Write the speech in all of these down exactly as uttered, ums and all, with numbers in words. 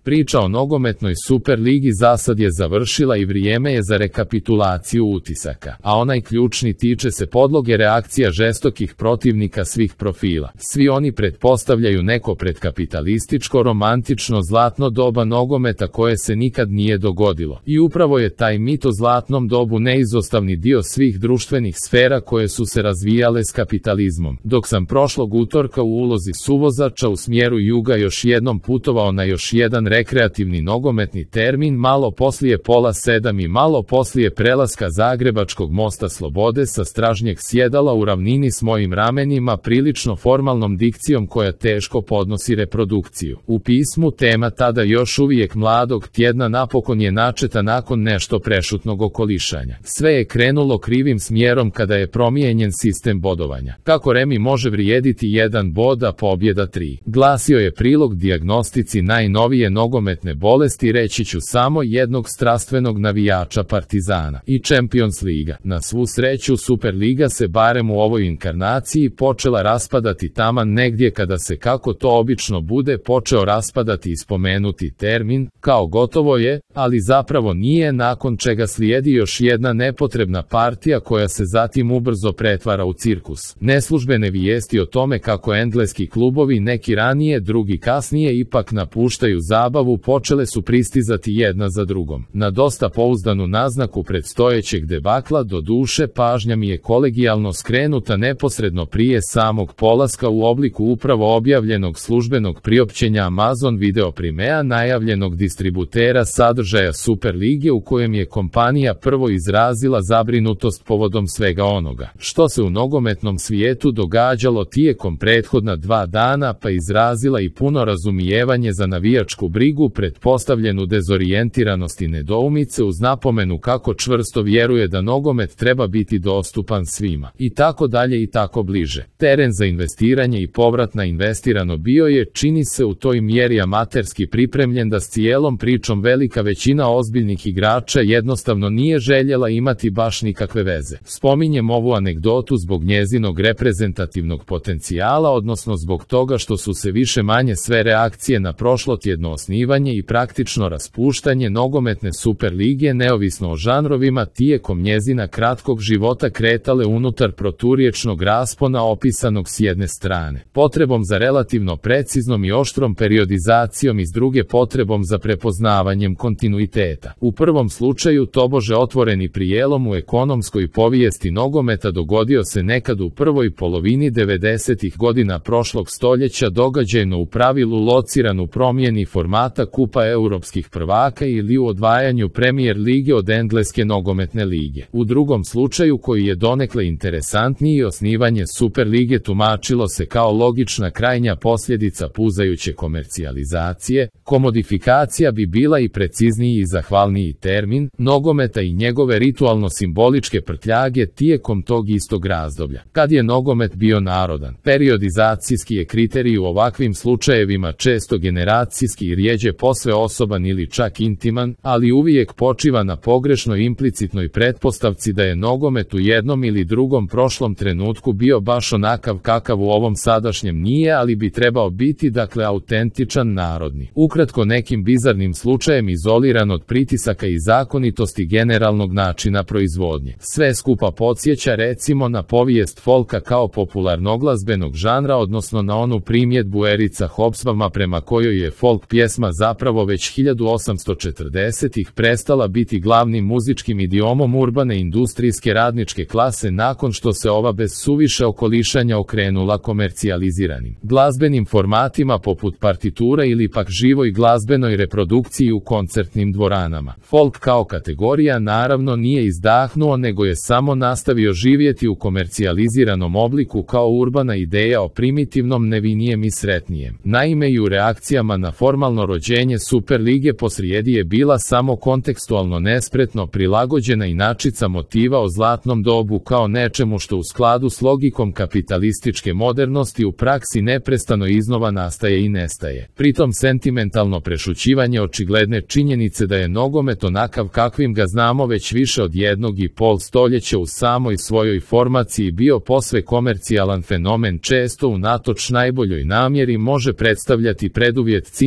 Priča o nogometnoj Superligi zasad je završila i vrijeme je za rekapitulaciju utisaka, a onaj ključni tiče se podloge reakcija žestokih protivnika svih profila. Svi oni pretpostavljaju neko predkapitalističko, romantično zlatno doba nogometa koje se nikad nije dogodilo. I upravo je taj mit o zlatnom dobu neizostavni dio svih društvenih sfera koje su se razvijale s kapitalizmom. Dok sam prošlog utorka u ulozi suvozača u smjeru juga još jednom putovao na još jedan rekreativni nogometni termin malo poslije pola sedam i malo poslije prelaska Zagrebačkog mosta Slobode sa stražnjeg sjedala u ravnini s mojim ramenima prilično formalnom dikcijom koja teško podnosi reprodukciju. U pismu tema tada još uvijek mladog tjedna napokon je načeta nakon nešto prešutnog okolišanja. Sve je krenulo krivim smjerom kada je promijenjen sistem bodovanja. Kako remi može vrijediti jedan bod, a pobjeda tri? Glasio je prilog dijagnostici najnovije nogometne bolesti, reći ću samo jednog strastvenog navijača Partizana. I Champions Liga. Na svu sreću Superliga se barem u ovoj inkarnaciji počela raspadati taman negdje kada se, kako to obično bude, počeo raspadati i spomenuti termin, kao gotovo je, ali zapravo nije, nakon čega slijedi još jedna nepotrebna partija koja se zatim ubrzo pretvara u cirkus. Neslužbene vijesti o tome kako engleski klubovi, neki ranije, drugi kasnije, ipak napuštaju zabavu počele su pristizati jedna za drugom. Na dosta pouzdanu naznaku predstojećeg debakla, do duše, pažnja mi je kolegijalno skrenuta neposredno prije samog polaska u obliku upravo objavljenog službenog priopćenja Amazon Video Primea, najavljenog distributera sadržaja Superlige, u kojem je kompanija prvo izrazila zabrinutost povodom svega onoga što se u nogometnom svijetu događalo tijekom prethodna dva dana, pa izrazila i puno razumijevanje za navijačku brigu, pretpostavljenu dezorijentiranost i nedoumice, uz napomenu kako čvrsto vjeruje da nogomet treba biti dostupan svima. I tako dalje i tako bliže. Teren za investiranje i povrat na investirano bio je, čini se, u toj mjeri amaterski pripremljen da s cijelom pričom velika većina ozbiljnih igrača jednostavno nije željela imati baš nikakve veze. Spominjem ovu anegdotu zbog njezinog reprezentativnog potencijala, odnosno zbog toga što su se više manje sve reakcije na prošlotjedno osnivanje i praktično raspuštanje nogometne Superlige, neovisno o žanrovima, tijekom njezina kratkog života kretale unutar proturječnog raspona opisanog s jedne strane potrebom za relativno preciznom i oštrom periodizacijom i s druge potrebom za prepoznavanjem kontinuiteta. U prvom slučaju tobože otvoreni prijelom u ekonomskoj povijesti nogometa dogodio se nekad u prvoj polovini devedesetih godina prošlog stoljeća, događajno u pravilu lociran u promjeni formata Kupa europskih prvaka ili u odvajanju Premier lige od engleske nogometne lige. U drugom slučaju, koji je donekle interesantniji, osnivanje Superlige tumačilo se kao logična krajnja posljedica puzajuće komercijalizacije. Komodifikacija bi bila i precizniji i zahvalniji termin nogometa i njegove ritualno-simboličke prtljage tijekom tog istog razdoblja. Kad je nogomet bio narodan, periodizacijski je kriterij u ovakvim slučajevima često generacijski i rijeđe posve osoban ili čak intiman, ali uvijek počiva na pogrešnoj implicitnoj pretpostavci da je nogomet u jednom ili drugom prošlom trenutku bio baš onakav kakav u ovom sadašnjem nije, ali bi trebao biti, dakle autentičan, narodni. Ukratko, nekim bizarnim slučajem izoliran od pritisaka i zakonitosti generalnog načina proizvodnje. Sve skupa podsjeća recimo na povijest folka kao popularnoglazbenog žanra, odnosno na onu primjedbu Erica Hobsbawma prema kojoj je folk pjesma zapravo već hiljadu osamsto četrdesetih prestala biti glavnim muzičkim idiomom urbane industrijske radničke klase nakon što se ova bez suviše okolišanja okrenula komercijaliziranim glazbenim formatima poput partitura ili pak živoj glazbenoj reprodukciji u koncertnim dvoranama. Folk kao kategorija naravno nije izdahnuo, nego je samo nastavio živjeti u komercijaliziranom obliku kao urbana ideja o primitivnom, nevinijem i sretnijem. Naime, i u reakcijama na formalno rođenje Superlige posrijedi je bila samo kontekstualno nespretno prilagođena inačica motiva o zlatnom dobu kao nečemu što u skladu s logikom kapitalističke modernosti u praksi neprestano iznova nastaje i nestaje. Pritom sentimentalno prešućivanje očigledne činjenice da je nogomet onakav kakvim ga znamo već više od jednog i pol stoljeća u samoj svojoj formaciji bio posve komercijalan fenomen, često unatoč najboljoj namjeri može predstavljati preduvjet cinične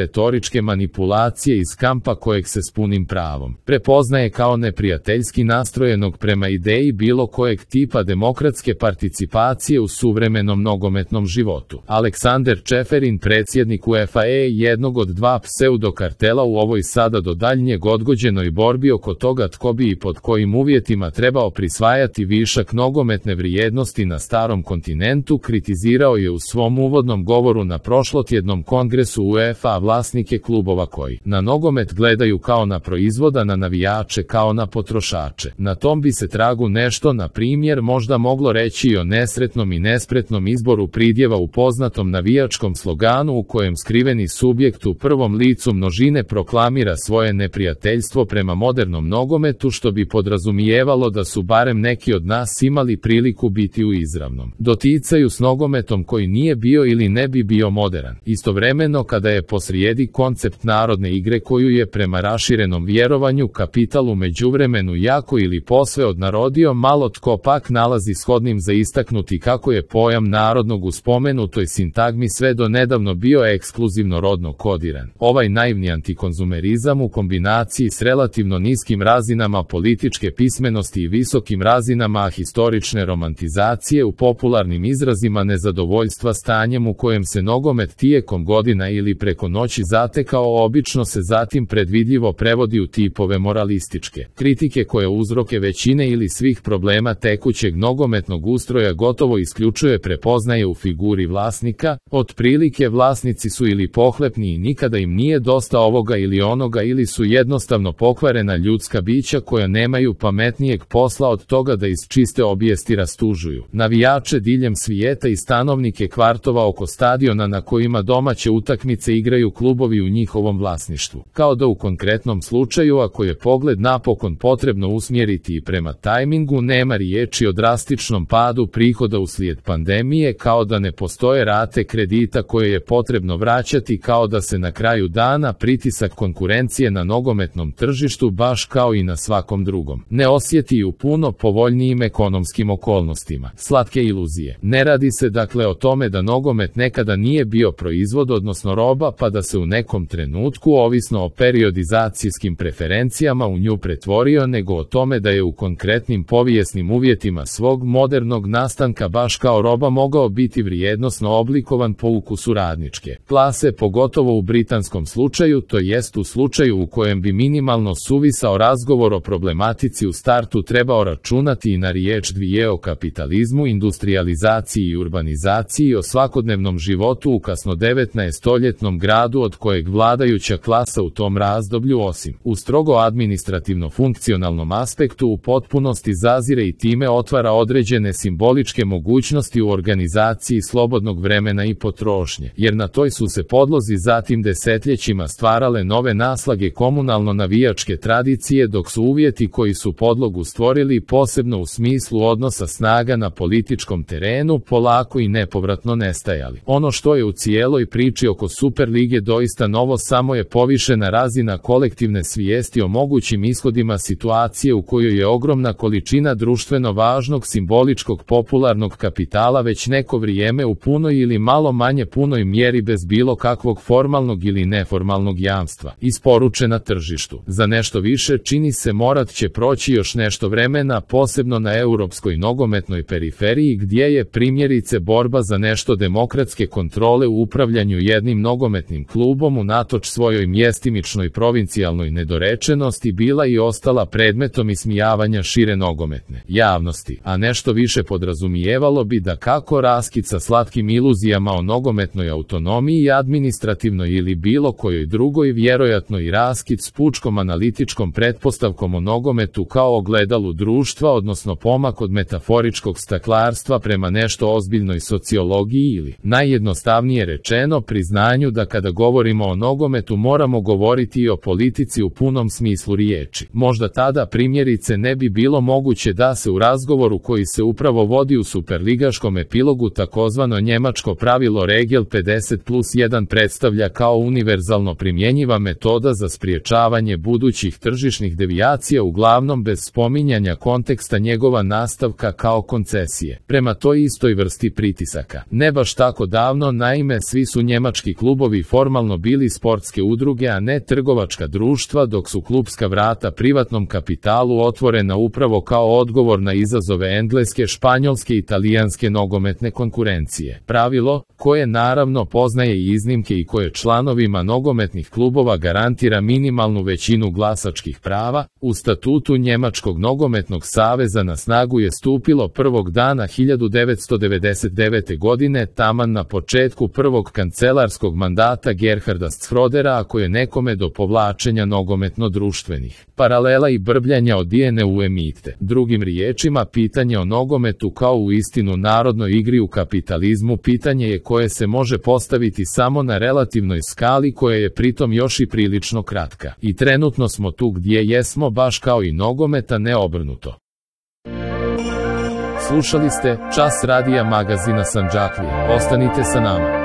retoričke manipulacije iz kampa kojeg se s punim pravom prepoznaje kao neprijateljski nastrojenog prema ideji bilo kojeg tipa demokratske participacije u suvremenom nogometnom životu. Aleksander Čeferin, predsjednik UEFA je jednog od dva pseudokartela u ovoj sada do daljnjeg odgođenoj borbi oko toga tko bi i pod kojim uvjetima trebao prisvajati višak nogometne vrijednosti na starom kontinentu, kritizirao je u svom uvodnom govoru na prošlotjednom kongresu UEFA vlasnike klubova koji na nogomet gledaju kao na proizvoda, na navijače kao na potrošače. Na tom bi se tragu nešto, na primjer, možda moglo reći i o nesretnom i nespretnom izboru pridjeva u poznatom navijačkom sloganu u kojem skriveni subjekt u prvom licu množine proklamira svoje neprijateljstvo prema modernom nogometu, što bi podrazumijevalo da su barem neki od nas imali priliku biti u izravnom doticaju s nogometom koji nije bio ili ne bi bio moderan. Istovremeno, kada je posrijedi koncept narodne igre koju je prema raširenom vjerovanju kapital u međuvremenu jako ili posve odnarodio, malo tko pak nalazi shodnim za istaknuti kako je pojam narodnog u spomenutoj sintagmi sve do nedavno bio ekskluzivno rodno kodiran. Ovaj naivni antikonzumerizam u kombinaciji s relativno niskim razinama političke pismenosti i visokim razinama historične romantizacije u popularnim izrazima nezadovoljstva stanjem u kojem se nogomet tijekom godina ili preko noći zatekao, obično se zatim predvidljivo prevodi u tipove moralističke kritike koje uzroke većine ili svih problema tekućeg nogometnog ustroja gotovo isključuje prepoznaje u figuri vlasnika. Otprilike, vlasnici su ili pohlepni i nikada im nije dosta ovoga ili onoga, ili su jednostavno pokvarena ljudska bića koja nemaju pametnijeg posla od toga da iz čiste obijesti rastužuju navijače diljem svijeta i stanovnike kvartova oko stadiona na kojima domaće utakmice igraju klubovi u njihovom vlasništvu. Kao da u konkretnom slučaju, ako je pogled napokon potrebno usmjeriti i prema tajmingu, nema riječi o drastičnom padu prihoda uslijed pandemije, kao da ne postoje rate kredita koje je potrebno vraćati, kao da se na kraju dana pritisak konkurencije na nogometnom tržištu, baš kao i na svakom drugom, ne osjeti u puno povoljnijim ekonomskim okolnostima. Slatke iluzije. Ne radi se dakle o tome da nogomet nekada nije bio proizvod, odnosno roba, pa da se u nekom trenutku, ovisno o periodizacijskim preferencijama, u nju pretvorio, nego o tome da je u konkretnim povijesnim uvjetima svog modernog nastanka baš kao roba mogao biti vrijednosno oblikovan po ukusu radničke klase, pogotovo u britanskom slučaju, to jest u slučaju u kojem bi minimalno suvisao razgovor o problematici u startu trebao računati i na riječ dvije o kapitalizmu, industrijalizaciji i urbanizaciji i o svakodnevnom životu u kasno devetnaestoljetnom gradu od kojeg vladajuća klasa u tom razdoblju, osim u strogo administrativno-funkcionalnom aspektu, u potpunosti zazire i time otvara određene simboličke mogućnosti u organizaciji slobodnog vremena i potrošnje, jer na toj su se podlozi zatim desetljećima stvarale nove naslage komunalno-navijačke tradicije, dok su uvjeti koji su podlogu stvorili, posebno u smislu odnosa snaga na političkom terenu, polako i nepovratno nestajali. Ono što je u cijeloj priči oko Superlige doista novo samo je povišena razina kolektivne svijesti o mogućim ishodima situacije u kojoj je ogromna količina društveno važnog simboličkog popularnog kapitala već neko vrijeme u punoj ili malo manje punoj mjeri bez bilo kakvog formalnog ili neformalnog jamstva isporučena tržištu. Za nešto više, čini se, morat će proći još nešto vremena, posebno na europskoj nogometnoj periferiji, gdje je primjerice borba za nešto demokratske kontrole u upravljanju jednim nogometnim klubom unatoč svojoj mjestimičnoj provincijalnoj nedorečenosti bila i ostala predmetom ismijavanja šire nogometne javnosti, a nešto više podrazumijevalo bi da kako raskid sa slatkim iluzijama o nogometnoj autonomiji i administrativnoj ili bilo kojoj drugoj, vjerojatno i raskid s pučkom analitičkom pretpostavkom o nogometu kao ogledalu društva, odnosno pomak od metaforičkog staklarstva prema nešto ozbiljnoj sociologiji ili, najjednostavnije rečeno, priznanju da kada govorimo o nogometu moramo govoriti i o politici u punom smislu riječi. Možda tada primjerice ne bi bilo moguće da se u razgovoru koji se upravo vodi u superligaškom epilogu takozvano njemačko pravilo Regel pedeset plus jedan predstavlja kao univerzalno primjenjiva metoda za spriječavanje budućih tržišnih devijacija, uglavnom bez spominjanja konteksta njegova nastavka kao koncesije prema toj istoj vrsti pritisaka. Ne baš tako davno, naime, svi su njemački klubovi formalno formalno bili sportske udruge, a ne trgovačka društva, dok su klupska vrata privatnom kapitalu otvorena upravo kao odgovor na izazove engleske, španjolske i italijanske nogometne konkurencije. Pravilo, koje naravno poznaje i iznimke i koje članovima nogometnih klubova garantira minimalnu većinu glasačkih prava, u statutu Njemačkog nogometnog saveza na snagu je stupilo prvog dana hiljadu devetsto devedeset devete. godine, taman na početku prvog kancelarskog mandata Gerharda Schrödera, ako je nekome do povlačenja nogometno-društvenih paralela i brbljanja odijene u emite. Drugim riječima, pitanje o nogometu kao u istinu narodnoj igri u kapitalizmu pitanje je koje se može postaviti samo na relativnoj skali, koja je pritom još i prilično kratka. I trenutno smo tu gdje jesmo, baš kao i nogometa, ne obrnuto. Slušali ste Čas radija magazina Sandžaklija. Ostanite sa nama.